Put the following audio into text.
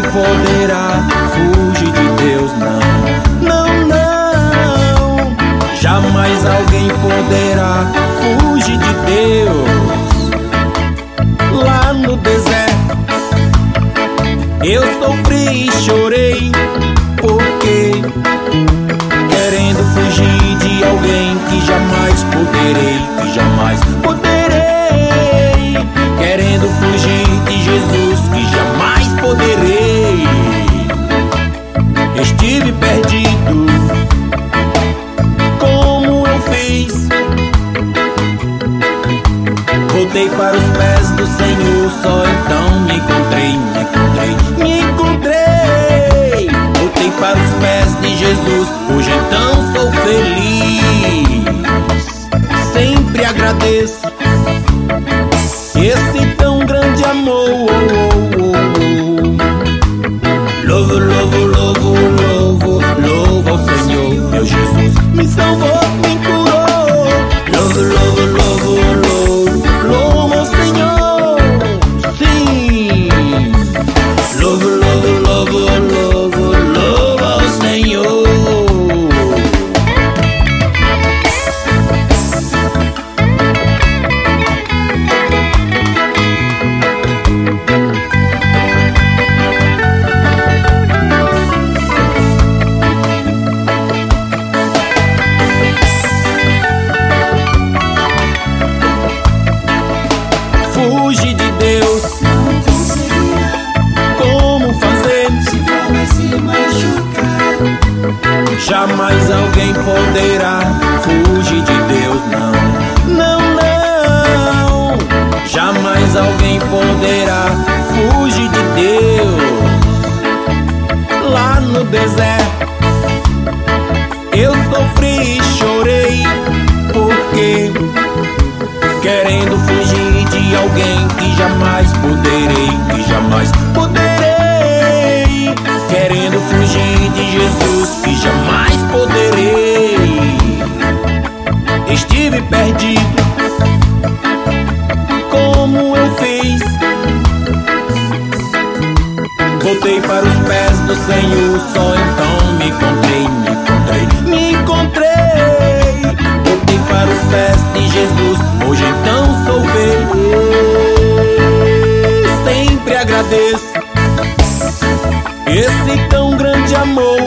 poderá fugir de Deus, não, não, não. Jamais alguém poderá fugir de Deus. Lá no deserto eu sofri e chorei, porque querendo fugir de alguém que jamais poderei, que jamais poderei. Querendo fugir de Jesus, que jamais poderei. Estive perdido, como eu fiz? Voltei para os pés do Senhor, só então me encontrei, me encontrei, me encontrei. Voltei para os pés de Jesus, hoje então sou feliz. Sempre agradeço esse tão grande amor. Louvo, louvo, louvo, louvo, louvo ao Senhor, meu Jesus me salvou, me curou. Louvo, louvo, louvo, louvo, louvo ao Senhor, sim. Louvo, louvo, louvo, louvo, louvo ao Senhor. Fugir de Deus, como fazer? Se for vai se machucar. Jamais alguém poderá fugir de Deus, não, não, não. Jamais alguém poderá fugir de Deus. Lá no deserto eu sofri e chorei, porque querendo fugir de alguém que jamais poderei, que jamais poderei. Querendo fugir de Jesus, que jamais poderei. Estive perdido, como eu fiz? Voltei para os pés do Senhor, só então me encontrei, me encontrei, me encontrei. Voltei para os pés de Jesus, hoje então sou feliz. Sempre agradeço esse tão grande amor.